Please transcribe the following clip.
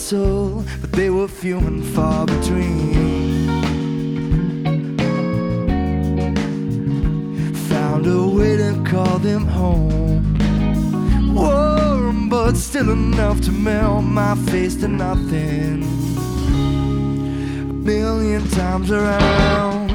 soul, but they were few and far between. Found a way to call them home, warm but still enough to melt my face to nothing. A million times around,